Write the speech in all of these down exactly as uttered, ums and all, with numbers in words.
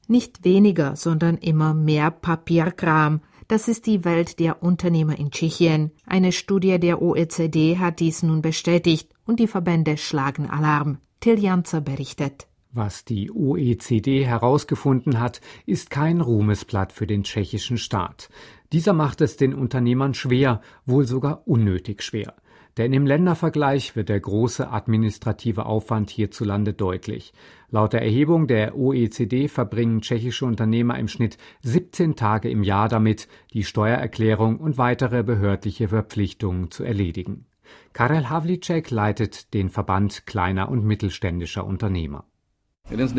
Nicht weniger, sondern immer mehr Papierkram. Das ist die Welt der Unternehmer in Tschechien. Eine Studie der O E C D hat dies nun bestätigt und die Verbände schlagen Alarm. Till Janzer berichtet. Was die O E C D herausgefunden hat, ist kein Ruhmesblatt für den tschechischen Staat. Dieser macht es den Unternehmern schwer, wohl sogar unnötig schwer. Denn im Ländervergleich wird der große administrative Aufwand hierzulande deutlich. Laut der Erhebung der O E C D verbringen tschechische Unternehmer im Schnitt siebzehn Tage im Jahr damit, die Steuererklärung und weitere behördliche Verpflichtungen zu erledigen. Karel Havlíček leitet den Verband kleiner und mittelständischer Unternehmer. Eines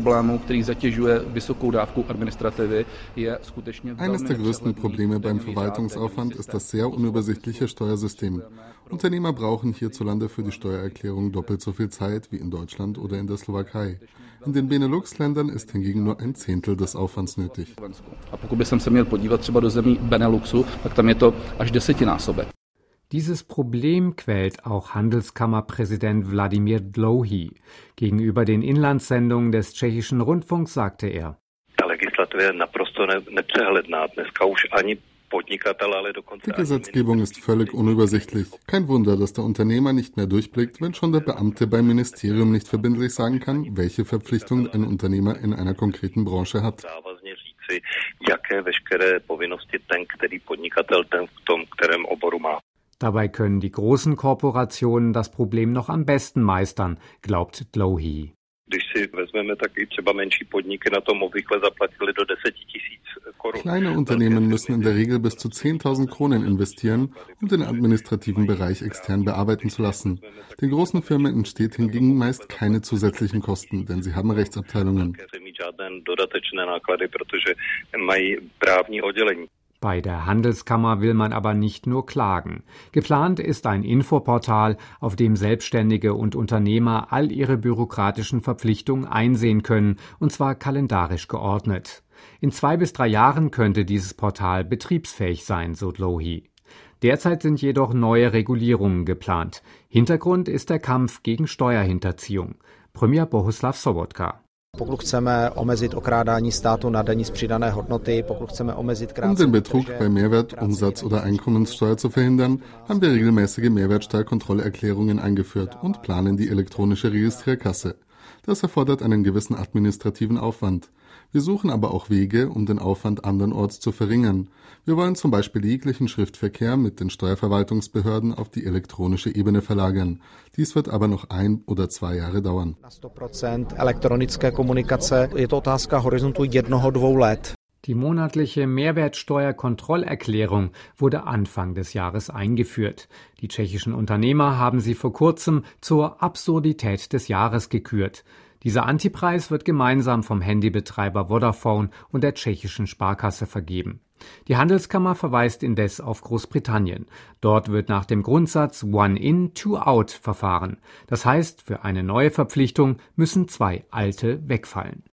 der größten Probleme beim Verwaltungsaufwand ist das sehr unübersichtliche Steuersystem. Unternehmer brauchen hierzulande für die Steuererklärung doppelt so viel Zeit wie in Deutschland oder in der Slowakei. In den Benelux-Ländern ist hingegen nur ein Zehntel des Aufwands nötig. Dieses Problem quält auch Handelskammerpräsident Vladimír Dlouhý. Gegenüber den Inlandssendungen des tschechischen Rundfunks sagte er: Die Gesetzgebung ist völlig unübersichtlich. Kein Wunder, dass der Unternehmer nicht mehr durchblickt, wenn schon der Beamte beim Ministerium nicht verbindlich sagen kann, welche Verpflichtungen ein Unternehmer in einer konkreten Branche hat. Dabei können die großen Korporationen das Problem noch am besten meistern, glaubt Dlouhý. Kleine Unternehmen müssen in der Regel bis zu zehntausend Kronen investieren, um den administrativen Bereich extern bearbeiten zu lassen. Den großen Firmen entsteht hingegen meist keine zusätzlichen Kosten, denn sie haben Rechtsabteilungen. Bei der Handelskammer will man aber nicht nur klagen. Geplant ist ein Infoportal, auf dem Selbstständige und Unternehmer all ihre bürokratischen Verpflichtungen einsehen können, und zwar kalendarisch geordnet. In zwei bis drei Jahren könnte dieses Portal betriebsfähig sein, so Dlouhý. Derzeit sind jedoch neue Regulierungen geplant. Hintergrund ist der Kampf gegen Steuerhinterziehung. Premier Bohuslav Sobotka. Um den Betrug bei Mehrwert-, Umsatz- oder Einkommenssteuer zu verhindern, haben wir regelmäßige Mehrwertsteuerkontrollerklärungen eingeführt und planen die elektronische Registrierkasse. Das erfordert einen gewissen administrativen Aufwand. Wir suchen aber auch Wege, um den Aufwand andernorts zu verringern. Wir wollen zum Beispiel jeglichen Schriftverkehr mit den Steuerverwaltungsbehörden auf die elektronische Ebene verlagern. Dies wird aber noch ein oder zwei Jahre dauern. Die monatliche Mehrwertsteuerkontrollerklärung wurde Anfang des Jahres eingeführt. Die tschechischen Unternehmer haben sie vor kurzem zur Absurdität des Jahres gekürt. Dieser Antipreis wird gemeinsam vom Handybetreiber Vodafone und der tschechischen Sparkasse vergeben. Die Handelskammer verweist indes auf Großbritannien. Dort wird nach dem Grundsatz One in, two out verfahren. Das heißt, für eine neue Verpflichtung müssen zwei alte wegfallen.